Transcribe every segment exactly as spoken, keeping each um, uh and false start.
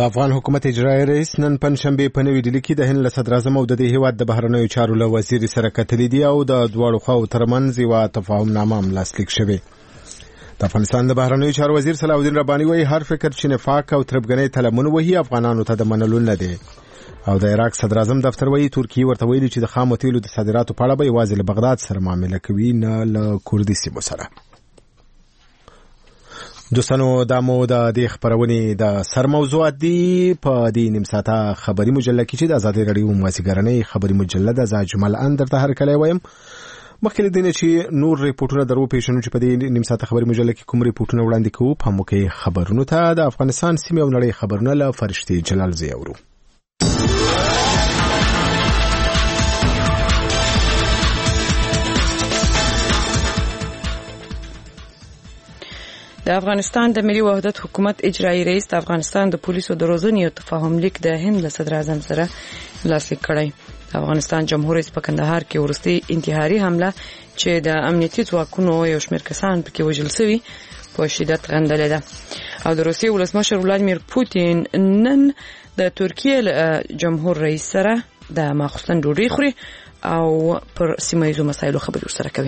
د افغان حکومت اجرایي رئیس نن پنځشنبه په نوې ډیلي کې د هند له صدر اعظم او د دې هیواد د بهرنیو چارو له وزیر سره کتلې دي او د دواړو خواو ترمنځ یو تفاهم نامه هم لاسلیک شوې. د افغانستان د بهرنیو چارو وزیر صلاح الدین رباني وایي هر فکر چې نفاق او تربګنۍ تلمون وهي افغانانو ته د منلو نه دی. او د عراق صدر اعظم دفتر وایي ترکیه ورته ویلي چې د خامو تیلو د صادراتو په اړه به یوازې له بغداد سره معامله کوي نه له کوردي سیمو سره. دوستانو دا مو د دې خبرونې د سر موضوعات دي په دې نیم ساعته خبري مجله کې چې د آزادي رادیو موسیقرنۍ خبري مجله د زاجمل اندر ته هر کله وایم. مخکې دینه چې نور ریپورتونه درو پیښنو چې په دې نیم ساعته خبري مجله کې کوم ریپورتونه وړاندې کوو په موکه خبرونو ته د افغانستان سیمه او نړۍ خبرونه له فرشتي جلال زیورو. د افغانستان د ملي وحدت حکومت اجرایي رئیس د افغانستان د پولیسو د روزنې او تفاهم لیک د هند له صدر اعظم سره لاسلیک کړی. د افغانستان جمهور رئیس په کندهار کې ورستي انتحاري حمله چې د امنیتي ځواکونو یو شمېر کسان پکې وژل شوي په شدت غندلې ده. او د روسیې ولسمشر ولادیمیر پوتین نن د ترکیې جمهور رئیس سره د ماخوستن ډوډۍ خوري او پر سیمه ییزو مسایلو خبرې ورسره کوي.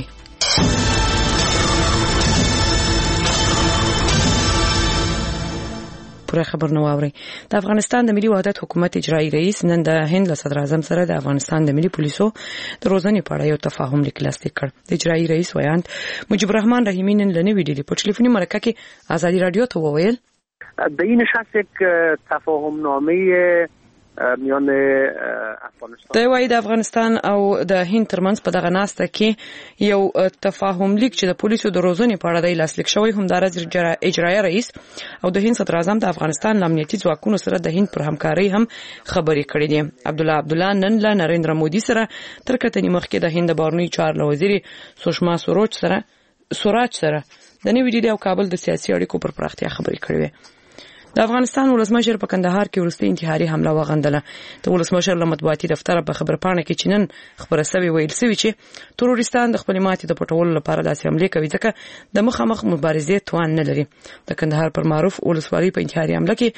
پوره خبر نو اوري. د افغانستان د ملي وحدت حکومت اجرایي رئیس نن د هند له صدر اعظم سره د افغانستان د ملي پولیسو د روزنې په اړه یو تفاهم لیک لاسلیک کړ. د اجرایي رئیس ویاند مجيب الرحمن رحیمی نن له نوې ډیلي په ټلیفوني مرکه کې آزادي رادیو ته وویل به این نشست یک تفاهم نامه میان افغانستان د وای د افغانستان او د هند ترمنځ په دغه ناسته کې یو تفاهم لیک چې د پولیسو د روزنې په اړه د لاسلیک شوی هم د اجرایي رئیس او د هند صدر اعظم د افغانستان امنیتي ځواکونو سره د هند پر همکارۍ هم خبرې کړې دي. عبد الله عبدالله نن له نریندر مودي سره تر کتنې مخکې د هند بهرنیو چارو وزیر سوشما سوروج سره سوراج سره د نوې ډیلي او کابل د سیاسي اړیکو پر پراختیا خبرې کړې. د افغانستان ولسمشر په کندهار کې ورستي انتحاري حمله وغندله. د ولسمشر له مطبوعاتي دفتر په خبرپاڼه کې چې نن خبره سوي ویل سوي چې تروریستان د خپل ماتې د پټولو لپاره داسې حمله کوي ځکه د مخامخ مبارزې توان نه لري. د کندهار پر معروف ولسوالۍ په انتحاري حمله کې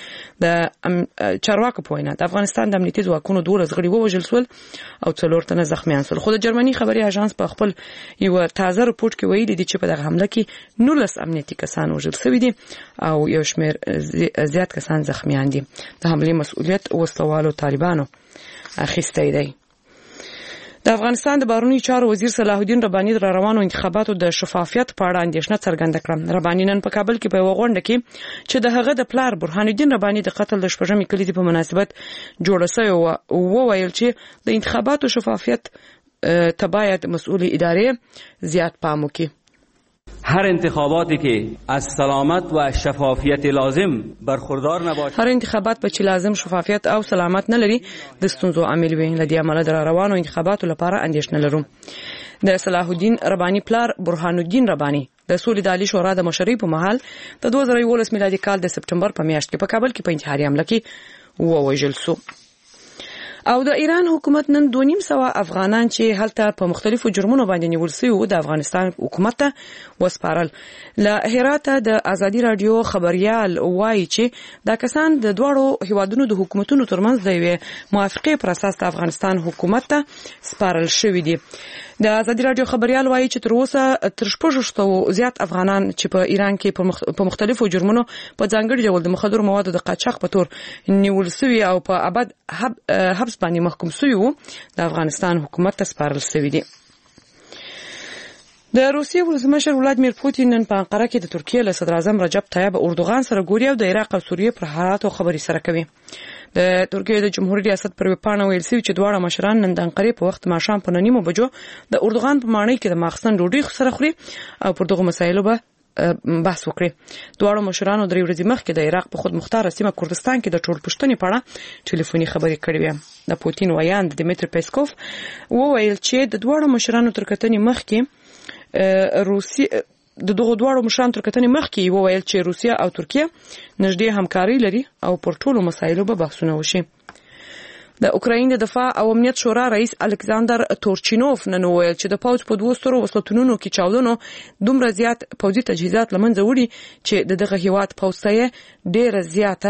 د چارواکو په وینا د افغانستان د امنیتي ځواکونو دولس غړي ووژل شول او څلور تنه زخمیان شول. خو د جرمني خبري اژانس په خپل یو تازه رپورت کې ویلي دي چې په دغه حمله کې نولس امنیتي کسان وژل شوي دي او یو شمېر زیات کسان زخمیان دي. د حملې مسؤلیت وسلوالو طالبانو اخیستی دی. د افغانستان د بهرنیو چارو وزیر صلاح الدین رباني د روانو انتخاباتو د شفافیت په اړه اندېښنه څرګنده کړه. رباني نن په کابل کې په یوه غونډه کې چې د هغه د پلار برهان الدین رباني د قتل د شپږمې کلیدي په مناسبت جوړه شوې وه وویل چې د انتخاباتو شفافیت ته باید مسئول ادارې زیات پام وکړي. هر انتخاباتی که از سلامت و شفافیت لازم برخوردار نباشد هر انتخابات به چې لازم شفافیت او سلامت نه لري د ستونزو عامل وي. لدې عمله در روانو انتخاباتو لپاره اندېښنه لرو. د صلاح الدین رباني پلار برهان الدین رباني د سولې د عالی شورا د مشرۍ په مهال د دوه زره یولس میلادي کال د سپټمبر په میاشت کې په کابل کې په انتحاري حمله کې ووژل شو. او د ایران حکومت نن دوه نیم سوه افغانان چې هلته په مختلفو جرمونو باندې نیول شوي وو د افغانستان حکومت ته وسپارل. له هراته د آزادي رادیو خبريال وایي چې دا کسان د دواړو هیوادونو د حکومتونو ترمنځ د یوې موافقې پر اساس د افغانستان حکومت ته سپارل شوي دي. د آزادي رادیو خبريال وایي چې تر اوسه تر شپږ سوه زیات افغانان چې په ایران کې په مختلفو جرمونو په ځانګړي ډول د مخدرو موادو د قاچاق په تور نیول شوي او په ابد حبس باندې محکوم شوي وو د افغانستان حکومت ته سپارل شوي دي. د روسیې ولسمشر ولادیمیر پوتین نن په انقره کې د ترکیې له صدر اعظم رجب طیب اردوغان سره ګوري او د عراق او سوریې پر حالاتو خبرې سره کوي. د ترکیې د جمهوریت ریاست پر وپاڼه ویل شوی چې دواړه مشران نن د انقرې په وخت ماښام په نیمو بجو د اردوغان په ماڼۍ کې د ماخستن ډوډۍ سره خوري او پر دغه مسایلو به بحث وکړي. دواړو مشرانو درې ورځې مخکې د عراق په خود مختار سیمه کردستان کې د ټول پښتنې په اړه ټلیفوني خبرې کړې وې. د پوتین ویاند دمیتری پیسکوف وویل چې د دواړو مشرانو تر کتنې مخکې روسي د دغه دواړو مشرانو تر کتنې مخکې وویل چې روسیا او ترکیه نږدې همکاري لري او پر ټولو مسایلو به بحثونه وشي. د اوکراین د دفاع او امنیت شورا رئیس الکساندر تورچینوف نن وویل چې د پوځ په دوه سترو وسلتونونو کې چاودنو دومره زیات پوځي تجهیزات لمنځه وړي چې د دغه هیواد پوځ ته ډېره زیاته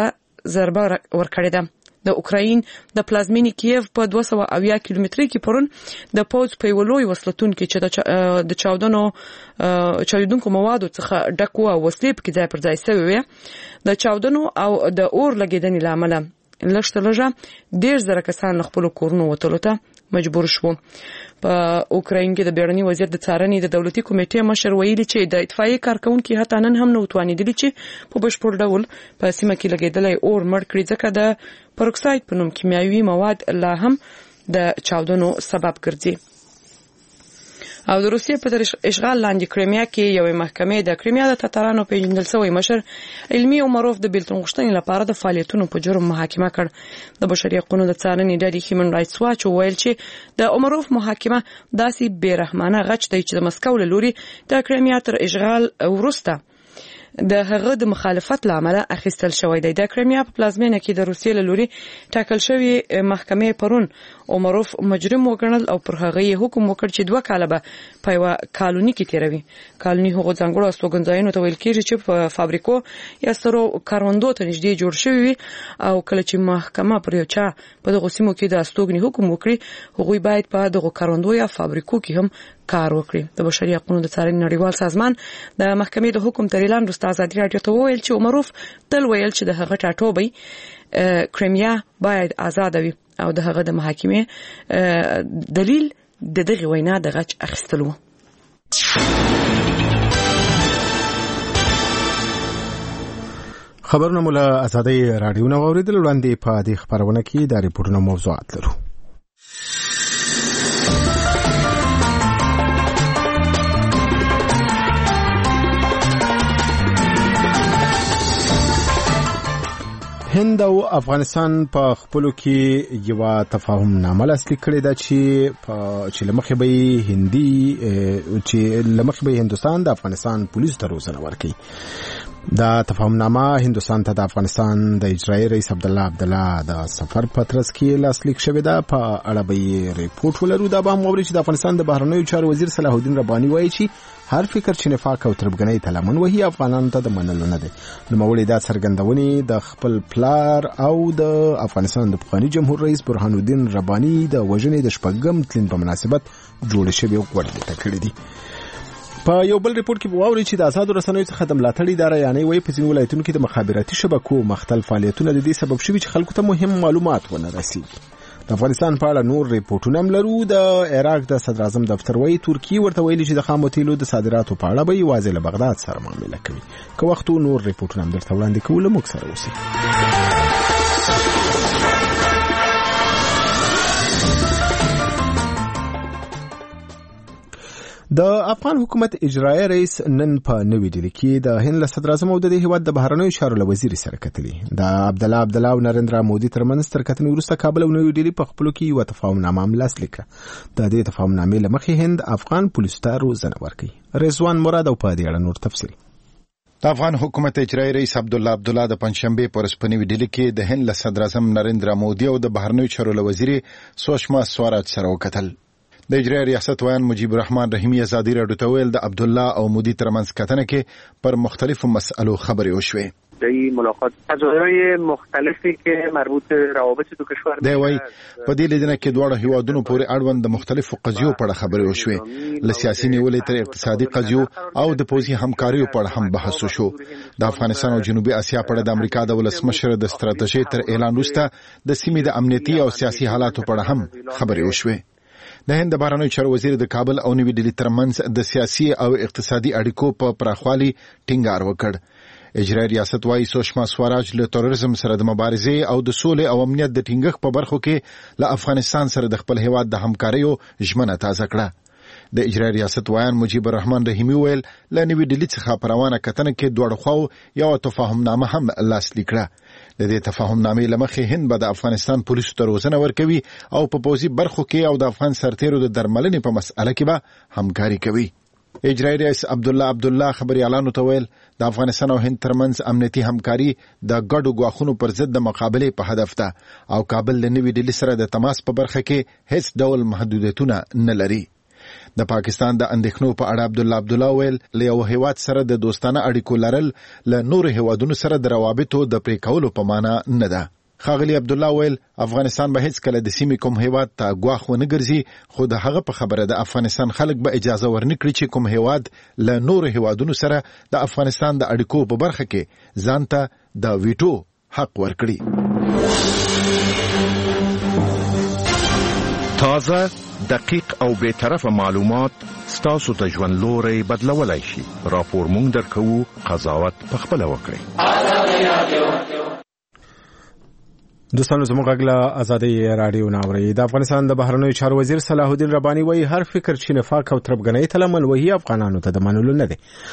ضربه ورکړې ده. د اوکراین د پلازمینې کیف په دوه سوه اویا کیلومتري کې پرون د پوز په ولوي وسلتون کې چې د چاودنو چاودونکو موادو څخه ډک و وسلې په کې ځای پر ځای شوی وي. د چاودنو او د اور لګیدنې لامل لږ لږه ډیر زره کسان خپل کورونو وتلو ته مجبور شو. په اوکراین کې د بیړني وزیر د څارنې د دولتي کمیټې مشر ویلي چې د اطفائیې کارکونکو هتا نن هم نو توانیدلی چې په بشپړ ډول په سیمه کې لګیدلای اور مړ کړي ځکه د پروکساید په نوم کیمیاوي مواد لا هم د چاودنو سبب ګرځي. او د روسیې په اشغال لاندې کریمیا کې یو محکمې د کریمیا د تاتارانو پیژندل شوی مشر علمي عمروف د بیلتون غوښتنې لپاره د فعالیتونو په جرم محاکمه کړ. د بشري حقوقو د څارنې ډلې هیومن رائټس واچ ویل چې د عمروف محاکمه داسې بیرحمانه غچ دی چې د مسکو له لوري د کریمیا تر اشغال وروسته د هغه د مخالفت لامل اخیستل شوی دی. د کریمیا په پلازمینه کې د روسیې له لوري ټاکل شوی محکمې پرون عمروف مجرم وګڼل او پر هغه یې حکم وکړ چې دوه کاله به په یوه کالوني کې تیروي. کالوني هغو ځانګړو استوګنځایونو ته ویل کېږي چې په فابریکو یا سترو کروندو ته نږدې جوړ شوي وي او کله چې محکمه پر یو چا په دغو سیمو کې د استوګنې حکم وکړي هغوی باید په دغو کروندو یا فابریکو کې هم کار وکړي. د بشري حقوقو د څارنې نړیوال سازمان د محکمې د حکم تر اعلان وروسته ازادي راډیو ته وویل چې عمروف تل ویل چې د هغه ټاټوبی کریمیا باید آزاد وي او د هغه د محاکمې دلیل د دغه وینا د غچ اخیستل و. خبرونه مو له ازادي راډیو نه واوریدل. وړاندې په دې خبرونه کې د ریپورتونو موضوعات لرو. هند او افغانستان په خپلو کې یو تفاهم نامه لاسلیک کړې ده چې چې لمخې به هندي چې لمخې به هندستان د افغانستان پولیسو ته روزنه ورکړي. دا تفاهم نامه هندستان ته د افغانستان د اجرایي رئیس عبدالله عبدالله د سفر په ترڅ کې لاسلیک شوې ده. په اړه به ریپورت ولرو. دا به هم واورئ چې د افغانستان د بهرنیو چارو وزیر صلاح الدین رباني وایي چې هر فکر چې نفاق او تربګنۍ ته لمن وهي افغانانو ته د منلو نه دی. نوموړي دا څرګندونې د خپل پلار او د افغانستان د پخواني جمهور رئیس برهان الدین رباني د وژنې د شپږم تلین په مناسبت جوړې شوې غونډې ته کړې دي. په یو بل ریپورت کې وواورئ چې د آزادو رسنیو څخه د ملاتړ اداره یعنې وایي په ځینو ولایتونو کې د مخابراتي شبکو مختل فعالیتونه د دې سبب شوي چې خلکو ته مهم معلومات ونه رسیږي. د افغانستان په اړه نور ریپورتونه هم لرو. د عراق د صدر اعظم دفتر وایي ترکیه ورته ویلي چې د خامو تیلو د صادراتو په اړه به یوازې له بغداد سره معامله کوي. که وخت نور ریپورتونه هم درته وړاندې کوو، له موږ سره اوسئ. د افغان حکومت اجرایي رئیس نن په نوې ډیلي کې د هند له صدر اعظم او د هیواد د بهرنیو چارو له وزیر سره کتلي. د عبدالله عبدالله او نریندرا مودي ترمنځ تر کتنې وروسته کابل او نوې ډیلي په خپلو کې یوه تفاهمنامه هم لاسلیک کړه. د دې تفاهمنامې له مخې هند افغان پولیسو ته روزنه ورکوي. رضوان مراد او په دې اړه نور تفصیل. د افغان حکومت اجرایي رئیس عبدالله عبدالله د پنځشنبې په ورځ په نوې ډیلي کې د هند له صدر اعظم نریندرا مودي او د بهرنیو چارو له وزیر سوشما سوراج سره وکتل. د اجرایي ریاست ویان مجیب الرحمن رحیمی ازادي راډیو ته ویل د عبدالله او مودي ترمنځ کتنه کې پر مختلفو مسئلو خبرې وشوې. در این ملاقات قضایای مختلفی که مربوط به روابط دو کشور دی وایي په دې لیدنه کې دواړه هیوادونو پورې اړوند د مختلفو قضیو په اړه خبرې وشوې. له سیاسي نیولې تر اقتصادي قضیو او د پوځي همکاریو په اړه هم بحث وشو. د افغانستان او جنوبي اسیا په اړه د امریکا د ولسمشر د ستراتیژۍ تر اعلان وروسته د سیمې د امنیتي او سیاسي حالاتو په اړه هم خبرې وشوې. د هند بهرنیو چارو وزیر د کابل او نوې ډیلي ترمنځ د سیاسي او اقتصادي اړیکو په پراخوالي ټینګار وکړ. اجرایي ریاست وايي سوشما سوراج له تروریزم سره د مبارزې او د سولې او امنیت د ټینګښت په برخو کې له افغانستان سره د خپل هیواد د همکاریو ژمنه تازه کړه. د اجرایي ریاست ویان مجیب الرحمن رحیمی ویل له نوې ډیلي څخه په روانه کتنه کې دواړو خواو یو تفاهمنامه هم لاسلیک کړه. د دې تفاهمنامې له مخې هند به د افغانستان پولیسو ته روزنه ورکوي او په پوځي برخو کې او د افغان سرتیرو د درملنې په مسأله کې به همکاري کوي. اجرایي رئیس عبدالله عبدالله خبريالانو ته ویل د افغانستان او هند ترمنځ امنیتي همکاري د ګډو ګواښونو پر ضد د مقابلې په هدف ده او کابل له نوې ډیلي سره د تماس په برخه کې هیڅ ډول محدودیتونه نه لري. د پاکستان د اندېښنو په اړه عبد الله عبد الله ویل له یو هیواد سره د دوستانه اړیکو لرل له نور هیوادونو سره د روابطو د پرې کولو په معنا نه ده. خاغلی عبد الله ویل افغانستان به هیڅ کله د سیمې کوم هیواد ته ګواښ ونه ګرځي، خو د هغه په خبره د افغانستان خلک به اجازه ورنکړي چې کوم هیواد له نور هیوادونو سره د افغانستان د اړیکو په برخه کې ځان ته د ویټو حق ورکړي. تازه، دقیق او بے طرفه معلومات ستاسو ته ژوند لوري بدلولای شي. راپور مونږ درکوو، قضاوت په خپل وکړئ. دوستانو زموږ غږ له ازادي رادیو ناوړي. د افغانستان د بهرنیو چارو وزیر صلاح الدین رباني وایي هر فکر چې نفاق او تربګنۍ ته لمن وهي افغانانو ته د منلو نه دی.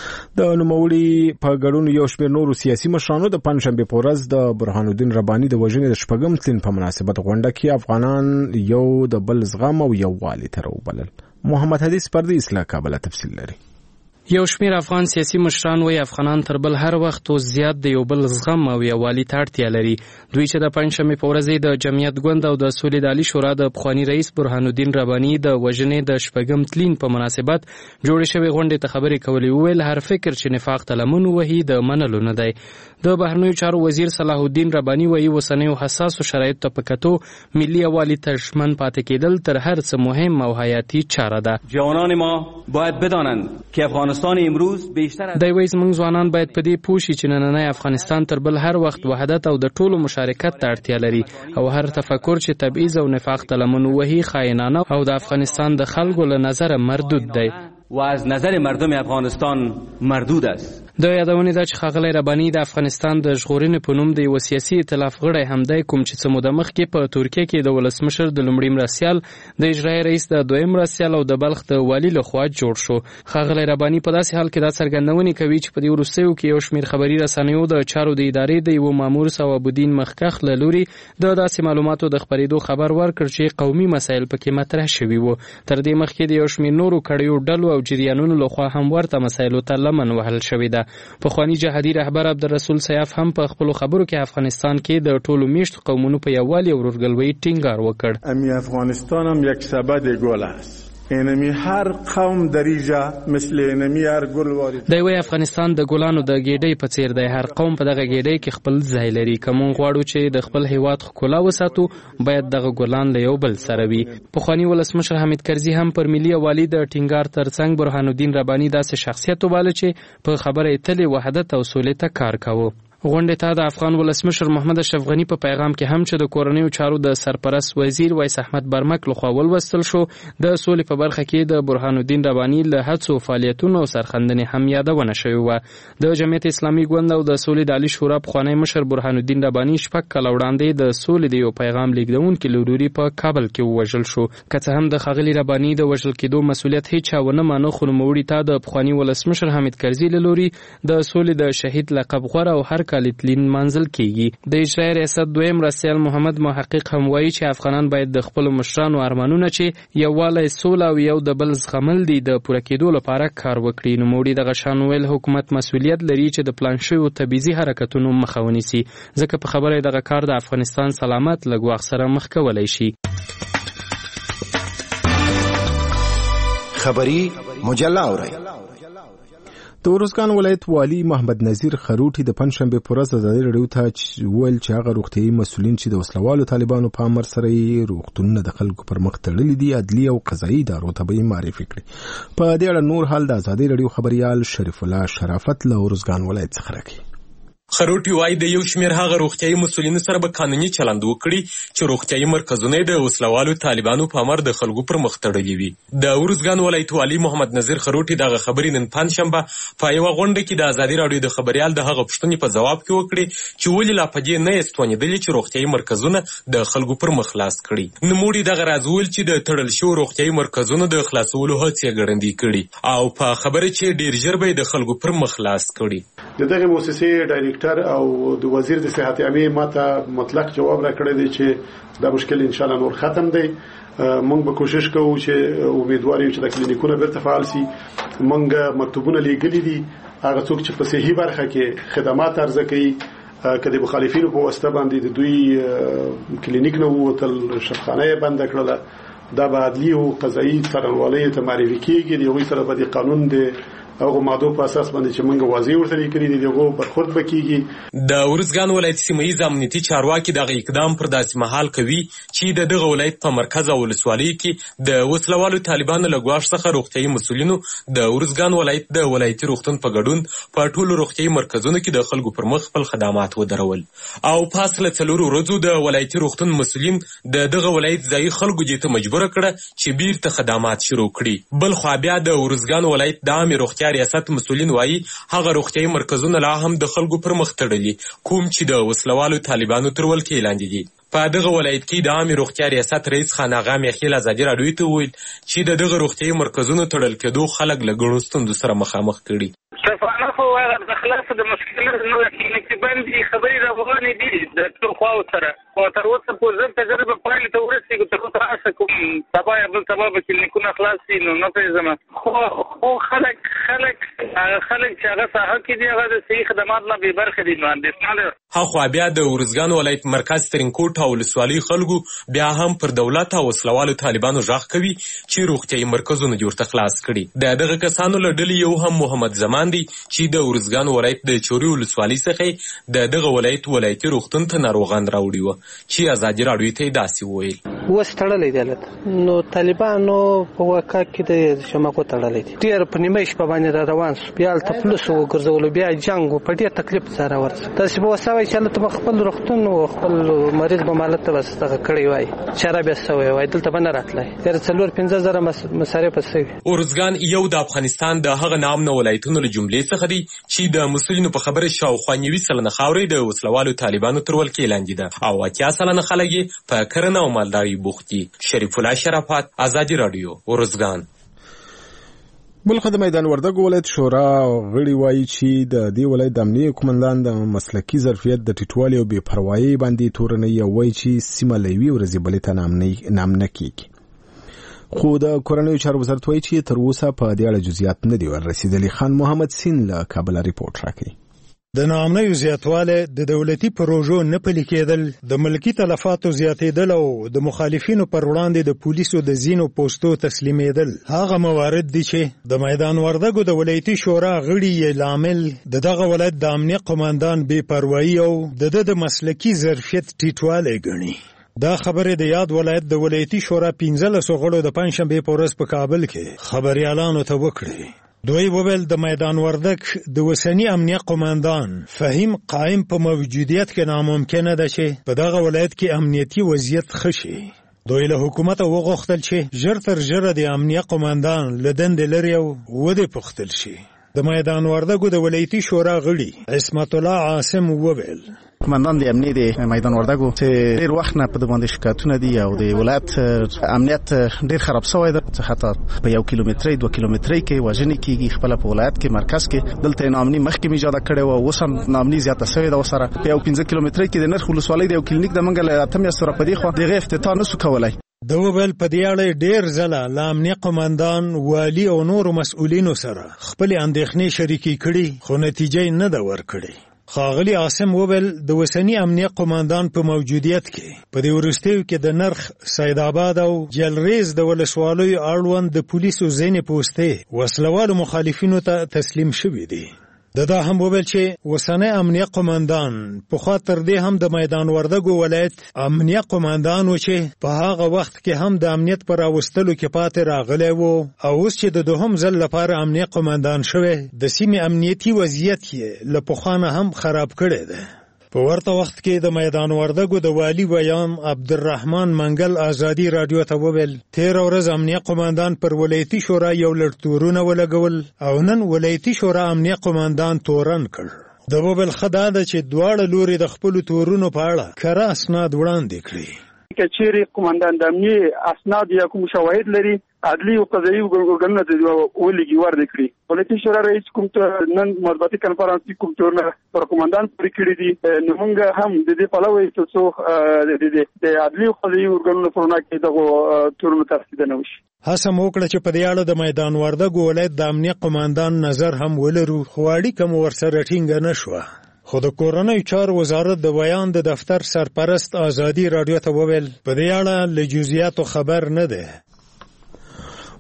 د نوموړي په ګډون یو شمېر نورو سیاسي مشرانو د پنځشنبې په ورځ د برهان الدین رباني د وژنې د شپږم تلین په مناسبت غونډه کې افغانان یو د بل زغم او یووالي ته راوبلل. محمد حدیث پردي اصلاح کابل تفصیل لري. یو شمیر افغان سیاسي مشران وایي افغانان تر بل هر وخت او زیات د یو بل زغم او یووالي ته اړتیا لري. دوی چې د پنځشنبې په ورځ د جمعیت ګوند او د سولې د عالي شورا د پخواني رئیس برهان الدین رباني د وژنې د شپږم تلین په مناسبت جوړې شوې غونډې ته خبرې کولې. وویل هر فکر چې نفاق ته لمن وهي د منلو نه دی. د بهرنیو چارو وزیر صلاح الدین رباني وایي اوسنیو حساسو شرایطو ته په کتو ملي یووالي ته ژمن پاتې کېدل تر هر څه مهم او حیاتي چاره ده. جوانان ما باید بدانند که افغانستان امروز دی وایي زموږ ځوانان باید په دې پوه شي چې نننی افغانستان تر بل هر وخت وحدت او د ټولو مشارکت ته اړتیا لري او هر تفکر چې تبعیض او نفاق ته لمن وهي خائنانه او د افغانستان د خلکو له نظره مردود دی و از نظر مردم افغانستان مردود است. د یادونې ده چې ښاغلی رباني د افغانستان د ژغورنې په نوم د یو سیاسي ائتلاف غړی هم دی، کوم چې څه موده مخکې په ترکیه کې د ولسمشر د لومړي مرستیال، د اجرایي رئیس د دویم مرستیال او د بلخ د والي لخوا جوړ شو. ښاغلی رباني په داسې حال کې دا څرګندونې کوي چې په دې وروستیو کې یو شمېر خبري رسنیو د چارو د ادارې د یوه مامور صواب الدین مخکخ له لوري د داسې معلوماتو د خپرېدو خبر ورکړ چې قومي مسایل پکې مطرح شوي وو. تر دې مخکې د یو شمېر نورو کړیو ډلو او جریانونو لخوا هم ورته مسایلو ته لمن وهل شوې ده. پخواني جهادي رهبر عبدالرسول سیاف هم په خپلو خبرو کې افغانستان کې د ټولو میشتو قومونو په یووالي او ورورګلوۍ ټینګار وکړ. امی افغانستان هم یک سبد گل است. اینمی هر قوم در اینجا مثل اینمی هر گل وارد. دی وایي افغانستان د ګلانو د ګېډۍ په څیر دی. هر قوم په دغه ګېډۍ کې خپل ځای لري. که موږ غواړو چې د خپل هیواد ښکلا وساتو باید دغه ګلان له یو بل سره وي. پخواني ولسمشر حمید کرزي هم پر ملي یووالي د ټینګار ترڅنګ برهان الدین رباني داسې شخصیت وباله چې په خبره یې تل وحدت او سولې ته کار کاوه. غونډې ته د افغان ولسمشر محمد اشرف غني په پیغام کې هم چې د کورنیو چارو د سرپرست وزیر ویس احمد برمک لخوا ولوستل شو، د سولې په برخه کې د برهان الدین رباني له هڅو فعالیتونو او سرښندنې هم یادونه شوې وه. د جمعیت اسلامي ګوند او د سولې د عالي شورا پخوانی مشر برهان الدین رباني شپږ کاله وړاندې د سولې د یو پیغام لیږدونکي له لوري په کابل کې ووژل شو. که څه هم د ښاغلي رباني د وژل کېدو مسؤلیت هیچا ونه مانه، خو نوموړي ته د پخواني ولسمشر حمید کرزي له لوري د سولې د شهید لقب غوره او هر کال تلین منځل کیږي. د اجرایي ریاست دویم مرستیال محمد محقق هم وایي چې افغانان باید د خپلو مشرانو ارمانونه چې یووالی، سوله او یو د بل زغمل دي د پوره کېدو لپاره کار وکړي. نوموړي دغه شان ویل حکومت مسؤلیت لري چې د پلان شویو تبعیضي حرکتونو مخه ونیسي، ځکه په خبره دغه کار د افغانستان سلامت له ګواښ سره مخ کولی شي. خبری مجله اورئ. د ورزګان ولایت والي محمد نذیر خروټي د پنځشنبې په ورځ ازادي راډیو ته ویل چې هغه روغتیايي مسؤلین چې د وسلوالو طالبانو په امر سره یې روغتونونه د خلکو پر مخ تړلي دي عدلي او قضایي ادارو ته به یې معرفي کړي. په دې اړه نور حال د ازادي راډیو خبريال شریف الله شرافت له ورزګان ولایت څخه راکړي. خروټي وايي د یو شمېر هغه روغتیايي مسؤلینو سره به قانوني چلند وکړي چې روغتیايي مرکزونه د وسلوالو طالبانو په امر د خلکو پر مخ تړلي وي. د ورزګان ولایت والي محمد نذیر خروټي دغه خبرې نن پنځشنبه په یوه غونډه کې د ازادي راډیو د خبريال د هغه پوښتنې په ځواب کې وکړې چې ولې لا په دې نه یې ستونېدلې چې روغتیايي مرکزونه د خلکو پر مخ خلاص کړي. نوموړي دغه راز وویل چې د تړل شویو روغتیايي مرکزونو د خلاصولو هڅې یې ګړندۍ کړي او په خبره چې ډېر ژر به یې د خلکو پر مخ خلاص کړي. د دغه مؤسسې ډایرکټر او د وزیر د صحت عامه ماته مطلق جواب راکړی دی چې دا مشکل ان شاء الله نور ختم دی. موږ به کوشش کوو چې امیدوار یو چې د کلینیکونو بیرته فعال شي. موږ مکتوبونه لیږلي دي هغه څوک چې په صحي برخه کې خدمات عرضه کوي کله مخالفینو په واسطه باندې د دوی کلینیک نه ووتل، شفاخانه بند کړله، دا به عدلي او قضایي څارنوالۍ ته معرفي کیږي. د هغوی سره به د قانون د هغه ماده په اساس باندې چې موږ واضح ورته لیکلي دي دغه برخورد وکړي. د ارزګان ولایت سیمه‌یز امنیتي چارواکي دغه اقدام پر داسې مهال کوي چې د دغه ولایت په مرکز او ولسوالۍ کې د وسلوالو طالبانو له ګواښ څخه روغتیايي مسؤلینو د ارزګان ولایت د ولایتي روغتون په ګډون په ټولو روغتیايي مرکزونو کې د خلکو پر مخ خپل خدمات ودرول او پاس له څلورو ورځو د ولایتي روغتون مسؤلین د دغه ولایت ځایي خلکو دې ته مجبور کړه چې بیرته خدمات شروع کړي. بل خو بیا د ارزګان ولایت د عامه روغتیا ریاست مسؤلین وایي هغه روغتیايي مرکزونه لا هم د خلکو پر مخ تړلي کوم چې د وسلوالو طالبانو تر ولکې لاندې دي. په دغه ولایت کې د عامه روغتیا ریاست رئیس خان آغا میخیل ازادي راډیو ته وویل چې د دغه روغتیايي مرکزونو تړل کېدو خلک له ګڼو ستونزو سره مخامخ کړي. شفانه خو د خلاص د مشکلات نو کلینیکي باندې خبرې راغونې دي د ټول خواو سره او تر اوسه په ځل تجربه پایله ته ورسېږي تر اوسه اسه کوم سبا یا بل سبا به کلینیکونه خلاص شي نو نه پېژنم خو خو خلک خلک خلک چې هغه ساحه کې دي هغه د صحي خدمات نه بې برخې دي نو اندېښنه ده. هاخوا بیا د ارزګان ولایت مرکز ترینکوټ او ولسوالۍ خلکو بیا هم پر دولت او وسلوالو طالبانو غږ کوي چې روغتیايي مرکزونه دې ورته خلاص کړي. د دغه کسانو له ډلې یو هم محمد زمان دی چې د ارزګان ولایت د چوري ولسوالۍ څخه د دغه ولایت ولایتي روغتون ته ناروغان راوړي وو چې ازادي راډیو ته داسې وویل. اوس تړلی دی هلته نو طالبانو په واقع کې د شماقو تړلی دي ډېر په نیمه شپه باندې را روان سو بیا هلته پولیسو وګرځولو بیا جنګ و په ډېر تکلیف سره ورسه داسې به وسوی چې هلته به خپل روغتون و خپل مریض به مالت ته بس دغه کړی وای چاره بیا سوی وای دلته به نه راتلی تېره څلور پنځه زره مصارف سوي. ارزګان یو د افغانستان د هغه نامنه ولایتونو له جملې څخه دی چې د مسؤلینو په خبره شاوخوا نوي سلنه خاورې د وسلوالو طالبانو تر ولکې لاندې ده او اتیا سلنه خلک یې په کرنه او مالدارۍ بوخت دي. شریف الله شرافت ازادي راډیو ارزګان. بلخه د میدان وردګو ولایت شورا غړي وایي چې د دې ولایت د امنیه قومندان د مسلکي ظرفیت د ټیټوالي او بې پروایي باندې تورنۍ وایي چې سیمه له یوې ورځې بلې ته نامنه کیږي. خو د کورنیو چارو وزارت وایي چې تر اوسه په دې اړه جزئیات نه دي ورسېدلي. خان محمد سین له کابل ریپورت راکوي. د ناامنیو زیاتوالی د دولتي پروژو نه پلي کېدل د ملکي تلفاتو زیاتېدل او د مخالفینو پر وړاندې د پولیسو د ځینو پوستو تسلیمېدل هغه موارد دي چې د میدان وردګو د ولایتي شورا غړي یې لامل د دغه ولایت د امنیه قومندان بې پروایي او د ده د مسلکي ظرفیت ټیټوالی ګڼي. دا خبرې د یاد ولایت د ولایتي شورا پنځلسو غړو د پنجشنبې په ورځ په کابل کې خبریالانو ته وکړې. دوی وویل د میدان وردګ د اوسني امنیه قومندان فهیم قائم په موجودیت کې ناممکنه ده چې په دغه ولایت کې امنیتي وضعیت ښه شي. دوی له حکومته وغوښتل چې ژر تر ژره د امنیه قومندان له دندې لرې او ودې پوښتل شي. د میدان وردګو د ولایتي شورا غړي عصمت الله عاصم وویل قومندان د امنیه د میدان وردګو چې ډېر وخت نه په د باندې شکایتونه دي او د ولایت امنیت ډېر خراب شوی ده حتی په یو کیلومترۍ دوه کیلومترۍ کې وژنې کېږي خپله په ولایت کې مرکز کې دلته ناامني مخکې مې ایجاده کړې وه اوس هم ناامني زیاته شوې ده ورسره په یو پنځه کیلومترۍ کې د نرخ ولسوالۍ د یو کلینیک د موږ له اته میاشتو را په دې خوا د هغې افتتاح نسو کولی. د وویل په دې اړه ډېر ځله له امنیه قومندان والي او نورو مسؤلینو سره خپلې اندېښنې شریکې کړي خو نتیجه نه ده ورکړې. ښاغلي عاصم وویل د اوسني امنیه قومندان په موجودیت کې په دې وروستیو کې د نرخ سیدآباد او جلریز د ولسوالیو اړوند د پولیسو ځینې پوستې وسلوالو مخالفینو ته تسلیم شوي دي. د دا هم وویل چې اوسنی امنیه قومندان پخوا تر دې هم د میدان وردګو ولایت امنیه قومندان و چې په هغه وخت کې هم د امنیت پر راوستلو کې پاتې راغلی و او اوس چې د دوهم ځل لپاره امنیه قومندان شوی د سیمې امنیتي وضعیت یې له پخوا نه هم خراب کړی دی. په ورته وخت کې د میدان وردګو د والي ویان عبدالرحمن منګل ازادي راډیو ته وویل تېره ورځ امنیه قومندان پر ولایتي شورا یو لړ تورونه ولګول او نن ولایتي شورا امنیه قومندان تورن کړ. د وویل ښه دا ده چې دواړه لوري د خپلو تورونو په اړه کره اسناد وړاندې کړي. که چیرې قومندان د امنیې اسناد یا کوم شواهد لري عدلي او قضایي ورګرګنه د ولګي ورد کړي. ولایتي شورا رئیس کوم نن مطبوعاتي کنفرانس کوم تورنه پر قومندان پرې کړی دي نو موږ هم د دې پلوه یو څو د عدلي او قضایي ورګرګنو پرونه کې دغه تورنه ترسید نه وشي. هڅه مو وکړه چې په دې اړه د میدان وردګو ولایت د امنیه قومندان نظر هم ولرو خو اړیکه مو ورسره ټینګه نه شوه. خو د کورنیو چارو وزارت د بیان د دفتر سرپرست ازادي راډیو ته وویل په دې اړه له جزئیاتو خبر نه ده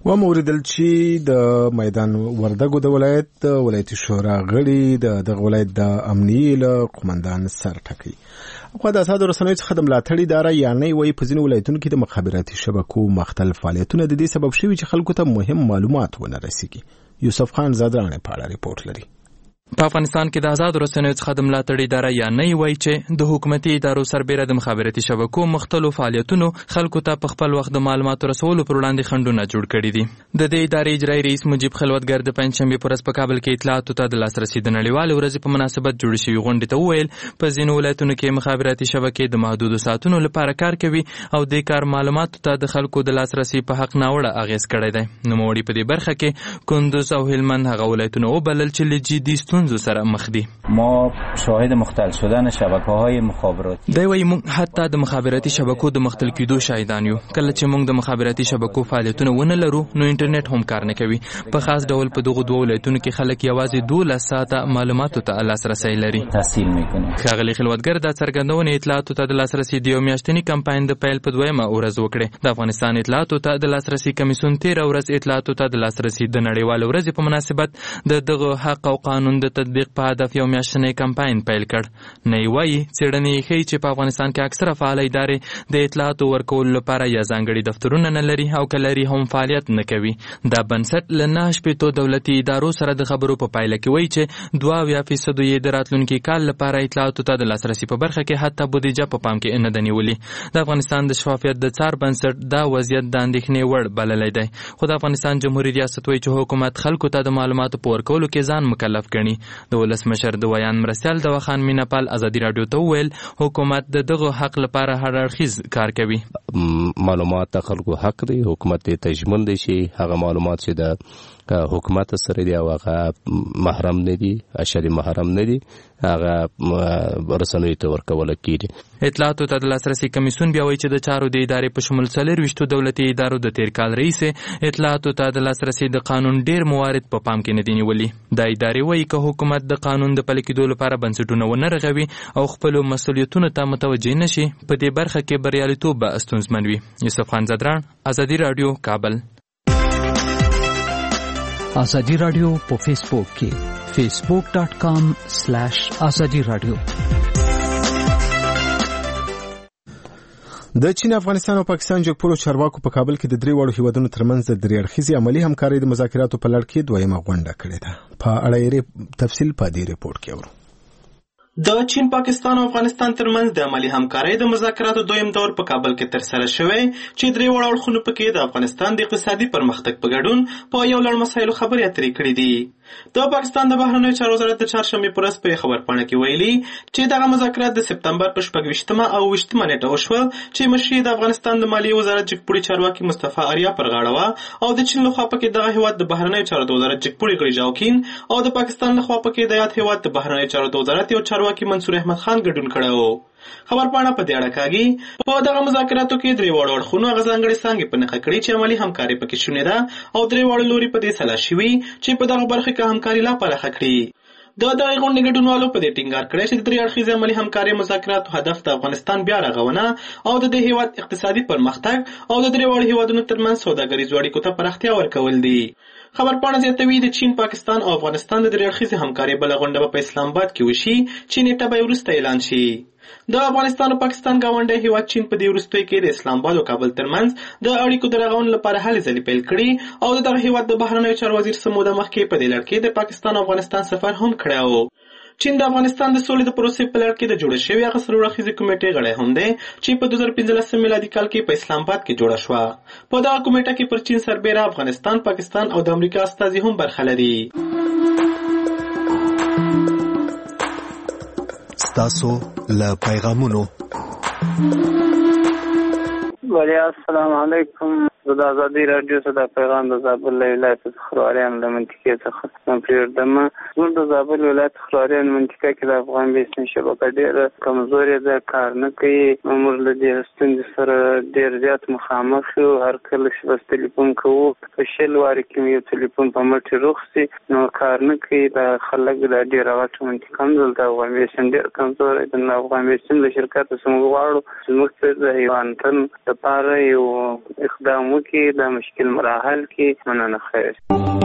و موریدل چې د میدان وردګو د ولایت د ولایتي شورا غړي د دغه ولایت د امنیې له قومندان سر ټکي خو د اساسو رسنیو څخه د ملاتړي اداره یعنی وایي په ځینو ولایتونو کې د مخابراتي شبکو مختلف فعالیتونه د دې سبب شوي چې خلکو ته مهم معلومات ونه رسیږي. یوسف خان زادرانه په اړه ریپورت لري. په افغانستان کې د آزاد رسنیو څخه د ملاتړ اداره یا نه وایي چې د حکومتي ادارو سربېره د مخابراتي شبکو مختلف فعالیتونو خلکو ته په خپل وخت د معلوماتو رسولو پر وړاندې خنډونه جوړ کړي دي. د دې ادارې اجرایي رئیس مجیب خلوتګر د پنځشنبې په ورځ په کابل کې اطلاعاتو ته د لاسرسي د نړیوالې ورځې په مناسبت جوړې شوې غونډې ته وویل په ځینو ولایتونو کې مخابراتي شبکې د محدودو ساعتونو لپاره کار کوي او دې کار معلوماتو ته د خلکو د لاسرسي په حق ناوړه اغېز کړی دی. نوموړي په دې برخه کې کندوز او هلمند هغه ولایتونه وبلل چې له جدي ستونزو سره مخ دي. ما شاهد مختل شدن شبکه‌های مخابراتی دی وایي موږ حتی د مخابراتي شبکو د مختل کېدو شاهدان یو. کله چې موږ د مخابراتي شبکو فعالیتونه ونه لرو نو انټرنیټ هم کار نه کوي. په خاص ډول په دغه دوه ولایتونو کې خلک یوازې دولس ساعته معلوماتو ته لاسرسی لري. تحصیل میکنه. ښاغلي خلوتګر د څرګندونې اطلاعاتو ته د لاسرسي د یو میاشتني کمپاین د پیل په دویمه ورځ وکړې. د افغانستان اطلاعاتو ته د لاسرسي کمیسیون تیره ورځ اطلاعاتو ته د لاسرسي د نړیوالې ورځې په مناسبت د دغه حق او قانون د تطبیق په هدف یو میاشتنی کمپاین پیل کړ. نه وایي څېړنې ښیي چې په افغانستان کې اکثره فعاله ادارې د اطلاعاتو ورکولو لپاره یا ځانګړي دفترونه نه لري او که لري هم فعالیت نه کوي. دا بنسټ له نهه شپېتو دولتي ادارو سره د خبرو په پایله کې وایي چې دوه اویا فیصدو یې د راتلونکي کال لپاره اطلاعاتو ته د لاسرسي په برخه کې حتی بودیجه په پام کې نه ده نیولې. د افغانستان د شفافیت د څار بنسټ دا وضعیت د اندېښنې وړ بللی دی. خو د افغانستان جمهوري ریاست وایي چې حکومت خلکو ته د معلوماتو په ورکولو کې ځان مکلف ګڼي. د ولسمشر د ویان مرستیال د وخان میناپال ازادي راډیو ته وویل حکومت د دغه حق لپاره هر اړخیز کار کوي. معلومات د خلکو حق دی. حکومت ته تجمل دي شي هغه معلومات چې د حکومت سره دی او هغه محرم نه دي اشری محرم نه دي هغه رسنوي ته ورکول کیږي. اطلاعاتو ته د لاسرسي کمیسیون بیا وایي چې د چارو د ادارې په شمول څلورویشتو دولتي ادارو د تیر کال رئیس اطلاعاتو ته د لاسرسي د قانون ډیر موارد په پام کې نه دي نیولي. دا ادارې وایي که حکومت د قانون د پلي کېدو لپاره بنسټونه ونه رغوي او خپلو مسؤلیتونو ته متوجه نشي په دې برخه کې بریالیتوب به ستونزمن وي. یوسف خان زدران ازادي راډیو کابل. ازادي راډیو په فیسبوک کې فیسبوک ډاٹ کام سلیش ازادي راډیو. د چین افغانستان او پاکستان جګپوړو چارواکو په کابل کې د درې واړو هیوادونو ترمنځ د درې اړخیزې عملي همکارۍ د مذاکراتو په لړ کې دویمه غونډه کړې ده. په اړه یې تفصیل په دې ریپورت کې اورو. د چین پاکستان او افغانستان ترمنځ د عملی همکارۍ د مذاکراتو دویم دور په کابل کې ترسره شوی چې درې واړه اړخونو پکې د افغانستان د اقتصادي پرمختګ په ګډون په یو لړ مسایلو خبرې اترې کړې دي. د پاکستان د بهرنیو چارو وزارت د چهارشنبې په ورځ په خبرپاڼه کې ویلي چې دغه مذاکرات د سپتمبر په شپږ ویشتمه او ویشتمه نیټه وشول چې مشري د افغانستان د مالیې وزارت جګپوړي چارواکي مصطفی آریا پر غاړه وه او د چین لخوا پکې دغه هیواد د بهرنیو چارو د وزارت جګپوړي غړي جاوکین او د پاکستان لخوا پکې د یاد هیواد د بهرنیو چارو د وزارت یو چارواکي منصور احمد خان ګډون کړی و. خبرپاڼه په دې اړه کاږي په دغه مذاکراتو کې درې واړو اړخونو هغه ځانګړې څانګې په نښه کړې چې عملي همکاري پکې شونې ده او درې واړو لوري په دې سلا شوي چې په دغه برخه کې همکاري لا پراخه کړي. د دغه غونډې ګډونوالو په دې ټینګار کړی چې د درې اړخیزې عملي همکارۍ مذاکراتو هدف د افغانستان بیا رغونه او د دې هیواد اقتصادي پرمختګ او د درې واړو هیوادونو ترمنځ سوداګریزو اړیکو ته پراختیا ورکول دي. خبرپاڼه زیاتوي د چین پاکستان او افغانستان د درې اړخیزې همکارۍ بله غونډه په اسلام آباد کې وشي چې نیټه به وروسته اعلان شي. د افغانستان او پاکستان ګاونډی هیواد چین په دې وروستیو کې د اسلام آباد او کابل ترمنځ د اړیکو د رغونې لپاره هلې ځلې پیل کړي او د دغه هیواد د بهرنیو چارو وزیر څه موده مخکې په دې لړ کې د پاکستان او افغانستان سفر هم کړی و. چین د افغانستان د سولې د پروسې په لړ کې د جوړه شوې هغه څلور اړخیزې کمیټې غړی هم دی چې په دوه زره پنځلسم میلادي کال کې په اسلام آباد کې جوړه شوه. په دغه کمیټه کې پر چین سربیره افغانستان، پاکستان او د امریکا استازي هم برخه لري. ستاسو له پیغامونو ولی السلام علیکم. د ازادي راډیو څخه د پیغام د زابل ولایت خرواريان له منطقې څخه پریږدم. زموږ د زابل ولایت خرواريان منطقه کې د افغان بیسن شبکه ډېره کمزورې ده، کار نه کوي. موږ له دې ستونزې سره ډېر زیات مخامخ یو. هر کله چې بس تلیفون کوو په شل وارې کې یو تلیفون په مټې روغ سي نو کار نه کوي. د خلک د ډېره غټه منطقه هم دلته افغان بیسن ډېر کمزوری ده. د افغان بیسن له شرکت څخه موږ غواړو چې موږ ته د انتن لپاره یو اقدام وکړي د مشکل مراحل کې. مننه. خیر.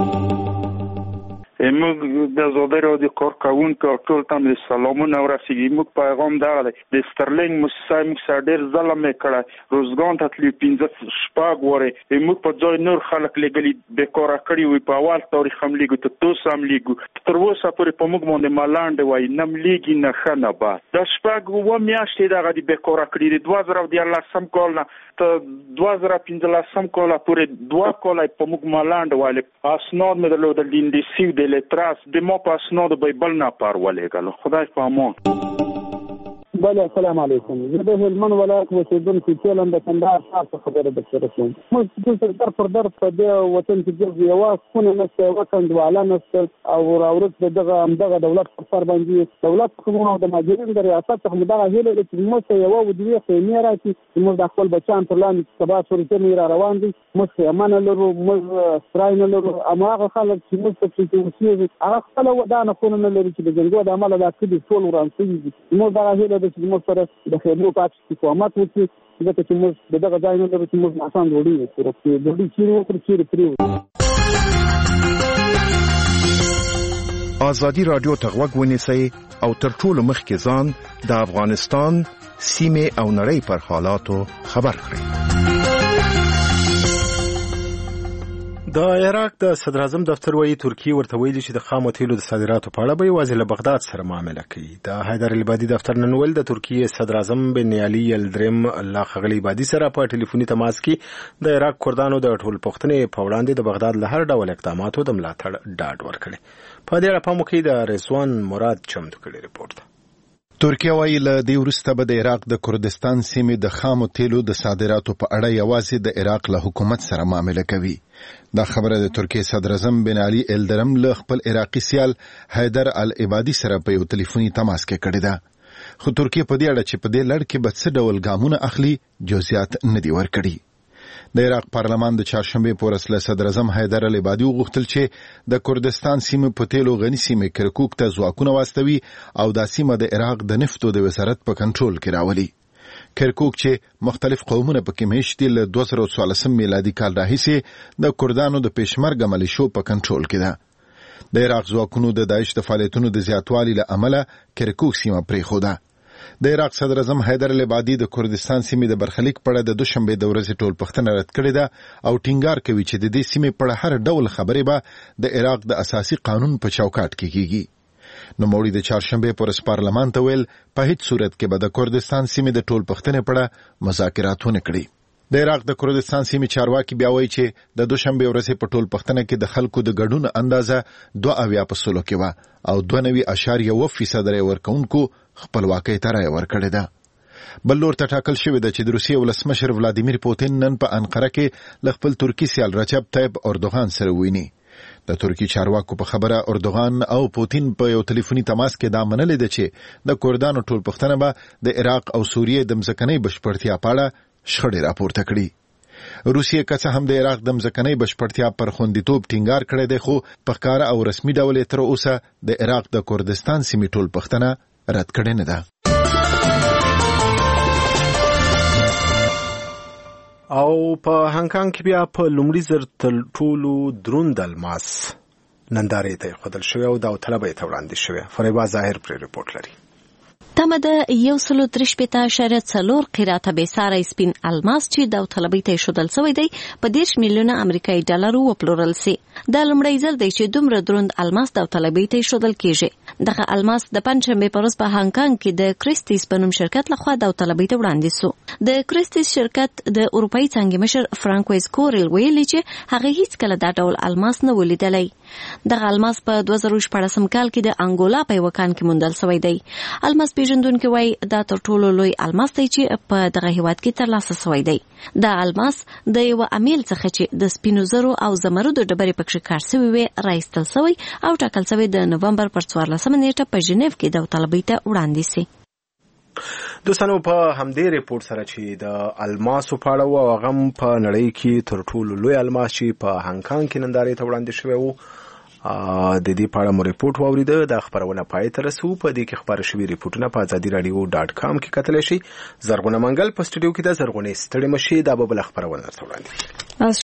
موږ د آزادۍ راډیو کارکوونکو ټول ته د سلامونه ورسیږي. موږ پیغام دغه دی د سترلینګ موسسه موږ سره ډېر ظلم یې کړی، روزګان ته تلي پنځه شپږ وارې موږ په ځای نور خلک لېږلي بېکاره کړي وي. په اول تاریخ هم لېږو، ته توس هم لېږو، تر اوسه پورې په موږ باندې ملنډې وایي، نه م لېږي نه ښه نه بد. دا شپږ اووه میاشتې دغه دي بېکاره کړي دي. دوه زره دیارلسم کال نه ته دوه زره پنځلسم کاله پورې دوه کاله په موږ ملنډې ویلې. اسناد مې درلودل د انډیسي د لتراس د ما په اسنادو بایبل نه پار ولېږلو. خدای په امان. بله السلام علیکم. زه د هلمند ولایت اوسېدونکی فعلا د کندهار ښار څخه خبره درسره کوم. موږ دلته در پر در په دې وطن کې ګرځو، یوه خونه نشته، یوه کنډواله نشته او راوروسته دغه همدغه دولت پر سر باندې دولت څخه او د مهاجرینو د ریاست څخه مو دغه هیله ده چې موږ ته یوه دوې خیمې راکړي چې موږ د خپل بچیان پر لاندې سبا صورتونه یې را روان دي. موږ خیمه نه لرو، موږ سرای نه لرو. هماغه خلک چې موږ ته پرې اوسېږي هغه خپله ودانه خونه نه لري چې د جنګو د امله دا کلي ټول وران شوي دي. موږ دغه هیله ده چې موږ سره د خیمو په عکس استقامت وکړي، ځکه چې موږ د دغه ځای نه لرو چې موږ ماښام ډوډۍ وخورو، چې ډوډۍ چیرې وخورو چیرې پرېږدو. ازادي راډیو ته غوږ ونیسئ او تر ټولو مخکې ځان د افغانستان سیمې او نړۍ پر حالاتو خبر کړئ. د عراق د صدر اعظم دفتر وايي ترکیه ورته ویلي چې د خامو تیلو د صادراتو په اړه به یوازې له بغداد سره معامله کوي. د حیدر العبادي دفتر نن ویل د ترکیه صدر اعظم بن علي الدرم الله خغلی عبادي سره په ټلیفوني تماس کې د عراق کردانو د ټول پښتنې په وړاندې د بغداد له هر ډول اقداماتو د ملاتړ ډاډ ورکړي. په دې اړه په موخې د رضوان مراد چمتو کړي رپورت. ترکیه وايي له دې وروسته به د عراق د کردستان سیمې د خامو تیلو د صادراتو په اړه یوازې د عراق له حکومت سره معامله کوي. دا خبره د ترکیه صدر اعظم بن علي الدرم له خپل عراقي سیال حیدر العبادي سره په یو ټلیفوني تماس کې کړې ده. خو ترکیه په دې اړه چې په دې لړ کې به څه ډول ګامونه اخلي جزئیات نه دي ورکړي. د عراق پارلمان د چهارشنبه په ورځ له صدر اعظم حیدر العبادي وغوښتل چې د کردستان سیمه په تیلو غني سیمه کرکوک ته ځواکونه واستوي او دا سیمه د عراق د نفتو د وزارت په کنټرول کې راولي. کرکوک چې مختلف قومونه پکې میشتي له دوه زره څوارلسم میلادي کال راهیسې د کردانو د پېشمرګه ملیشو په کنټرول کې ده. د عراق ځواکونو د داعش د فعالیتونو د زیاتوالي له امله کرکوک سیمه پرېښوده. د عراق صدر اعظم حیدر العبادي د کردستان سیمې د برخلیک په اړه د دوشنبه د ورځې ټول پښتنه رد کړې ده او ټینګار کوي چې د دې سیمې په اړه هر ډول خبرې به د عراق د اساسي قانون په چوکاټ کې کیږي. نو موري د چهارشنبه پر پارلمان ته ویل په هیڅ صورت کې به د کردستان سیمې د ټول پښتنې په اړه مذاکرات ونه کړي. د عراق د کردستان سیمې چارواکي بیا وایي چې د دوشنبه ورځې په ټول پښتنه کې د خلکو د ګډون اندازه دوه اویا په سلو کې و او دوه نوي اشاریه اووه فیصد رای ورکوونکو خپلواکۍ ته رای ورکړې ده. بل لور ته ټاکل شوې ده چې د روسیې ولسمشر ولادیمیر پوتین نن په انقره کې له خپل ترکي سیال رجب طیب اردوغان سره ویني. د ترکی چارواکو په خبره اردوغان او پوتین په یو ټلیفوني تماس کې دا منلې ده چې د کردانو ټول پښتنه به د عراق او سوریې د مځکنۍ بشپړتیا په اړه شخړې راپورته کړي. روسیې که څه هم د عراق د مځکنۍ بشپړتیا پر خوندیتوب ټینګار کړی دی خو په ښکاره او رسمي ډول یې تر اوسه د عراق د کردستان سیمې ټول پښتنه رد کړې نه ده. او په هانګ کې بیا په لومړي ځل تر ټولو دروند الماس نندارې ته ایښودل شوی او داوطلبۍ ته وړاندې شوی. فریبا ظاهر پرې رپورټ لري. تمه ده یو سلو درې شپېته اعشاریه څلور قیراته بېساری سپین الماس چې داوطلبۍ ته ایښودل شوی دی په دېرش میلیونه امریکایي ډالرو وپلورل سي. دا لومړی ځل دی چې دومره دروند الماس داوطلبۍ ته ایښودل کېږي. دغه الماس د پنجشنبې په ورځ په هانګ کانګ کې د کریستیس په نوم شرکت لخوا داوطلبۍ ته وړاندې سو. د کریستیس شرکت د اروپایي څانګې مشر فرانکویز کورل ویلي چې هغه هیڅ کله دا ډول الماس نه و لیدلی. دغه الماس په دوه زره شپاړسم کال کې د انګولا په یوه کان کې موندل شوی دی. الماس پیژندونکي وایي دا تر ټولو لوی الماس دی چې په دغه هیواد کې ترلاسه شوی دی. دا الماس د یوه امیل څخه چې د سپینو زرو او زمرودو ډبرې پکښې کار شوي وې راایستل شوی او ټاکل شوی د نومبر پر څوارلسمه نیټه په ژنیف کې داوطلبۍ ته وړاندې سي. دوستانو په همدې ریپورت سره چې د الماسو په اړه و هغه په نړۍ کې تر ټولو لوی الماس چې په هانګ کانګ کې نندارې ته وړاندې شوی و د دې په اړه مو ریپورت واوریده. د خبرونه پای ته رسو. په دې کې خبر شوی ریپورتونه په ازادي رادیو ډاټ کام کې کتلی شي. زرغونه منګل په سټوډیو کې د زرغونې ستړي مشي د بل خبرونه تر وړاندې. از